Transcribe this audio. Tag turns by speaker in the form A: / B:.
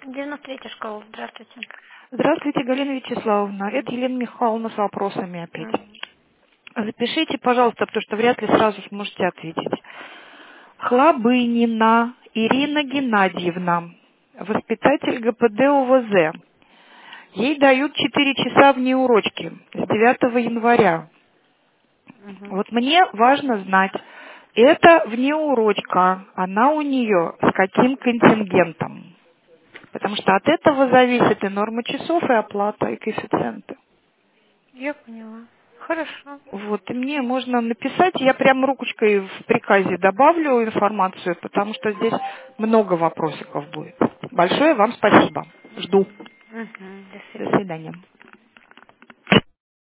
A: 93-я школа. Здравствуйте.
B: Здравствуйте, Галина Вячеславовна. Это Елена Михайловна с вопросами опять.
A: Мгм.
B: Запишите, пожалуйста, потому что вряд ли сразу сможете ответить. Хлобынина Ирина Геннадьевна, воспитатель ГПД УВЗ. Ей дают 4 часа внеурочки с 9 января.
A: Мгм.
B: Вот мне важно знать, это внеурочка, она у нее с каким контингентом? Потому что от этого зависит и норма часов, и оплата, и коэффициенты.
A: Я поняла. Хорошо.
B: Вот, и мне можно написать, я прям ручкой в приказе добавлю информацию, потому что здесь много вопросиков будет. Большое вам спасибо. Жду.
A: Мгм. До
B: До
A: свидания.
B: свидания.